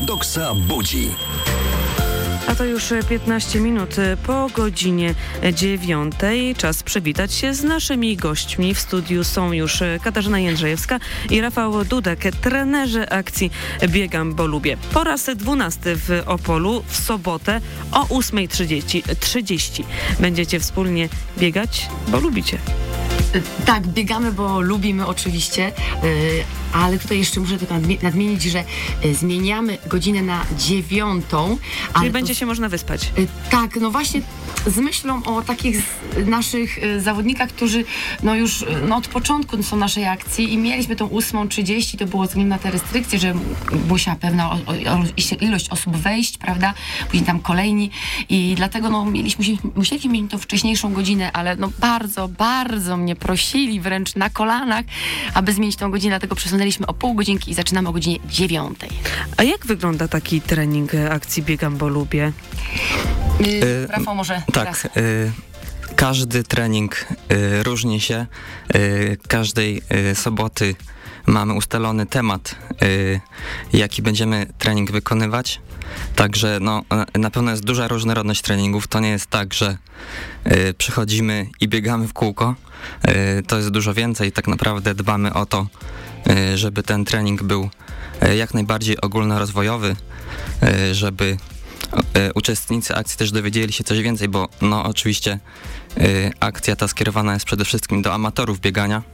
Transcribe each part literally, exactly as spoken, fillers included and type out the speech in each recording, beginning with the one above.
Doksa budzi. A to już piętnaście minut po godzinie dziewiątej. Czas przywitać się z naszymi gośćmi. W studiu są już Katarzyna Jędrzejewska i Rafał Dudek, trenerzy akcji Biegam, bo lubię. Po raz dwunasty w Opolu w sobotę o ósma trzydzieści. Będziecie wspólnie biegać, bo lubicie. Tak, biegamy, bo lubimy oczywiście, yy, ale tutaj jeszcze muszę tylko nadmienić, że yy, zmieniamy godzinę na dziewiątą. Czyli będzie to, się można wyspać. Yy, tak, no właśnie z myślą o takich z naszych yy, zawodnikach, którzy no już yy, no od początku są naszej akcji i mieliśmy tą ósmą trzydzieści, to było ze względu na te restrykcje, że musiała pewna o, o, ilość osób wejść, prawda, później tam kolejni i dlatego no mieliśmy, musieliśmy mieć tą wcześniejszą godzinę, ale no bardzo, bardzo mnie prosili wręcz na kolanach, aby zmienić tą godzinę, dlatego przesunęliśmy o pół godzinki i zaczynamy o godzinie dziewiątej. A jak wygląda taki trening akcji Biegam, bo lubię? Yy, Rafał, może Tak. Yy, każdy trening yy, różni się. Yy, każdej yy, soboty mamy ustalony temat, yy, jaki będziemy trening wykonywać. Także no, na pewno jest duża różnorodność treningów. To nie jest tak, że y, przychodzimy i biegamy w kółko. Y, to jest dużo więcej. Tak naprawdę dbamy o to, y, żeby ten trening był y, jak najbardziej ogólnorozwojowy, y, żeby y, uczestnicy akcji też dowiedzieli się coś więcej, bo no oczywiście y, akcja ta skierowana jest przede wszystkim do amatorów biegania.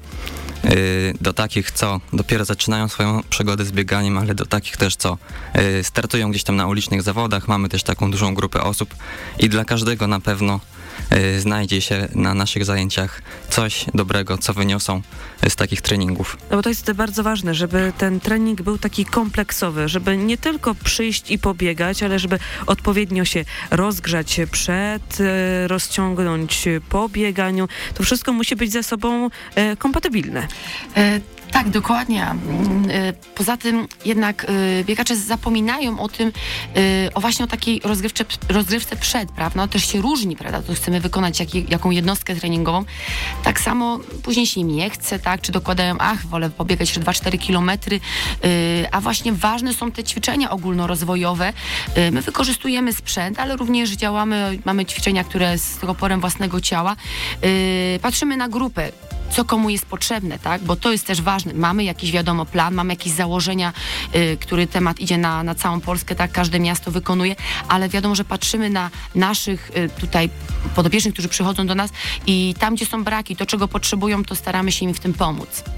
Do takich, co dopiero zaczynają swoją przygodę z bieganiem, ale do takich też, co startują gdzieś tam na ulicznych zawodach. Mamy też taką dużą grupę osób i dla każdego na pewno znajdzie się na naszych zajęciach coś dobrego, co wyniosą z takich treningów. No bo to jest bardzo ważne, żeby ten trening był taki kompleksowy, żeby nie tylko przyjść i pobiegać, ale żeby odpowiednio się rozgrzać przed, rozciągnąć po bieganiu. To wszystko musi być ze sobą kompatybilne. E- Tak, dokładnie. Poza tym jednak biegacze zapominają o tym, o właśnie o takiej rozgrywce, rozgrywce przed, prawda? No, też się różni, prawda? To chcemy wykonać jak, jaką jednostkę treningową. Tak samo później się im nie chce, tak? Czy dokładają, ach, wolę pobiegać jeszcze dwa cztery kilometry, a właśnie ważne są te ćwiczenia ogólnorozwojowe. My wykorzystujemy sprzęt, ale również działamy, mamy ćwiczenia, które z oporem własnego ciała. Patrzymy na grupę, co komu jest potrzebne, tak? Bo to jest też ważne. Mamy jakiś, wiadomo, plan, mamy jakieś założenia, y, który temat idzie na, na całą Polskę, tak? Każde miasto wykonuje, ale wiadomo, że patrzymy na naszych y, tutaj podopiecznych, którzy przychodzą do nas i tam, gdzie są braki, to czego potrzebują, to staramy się im w tym pomóc.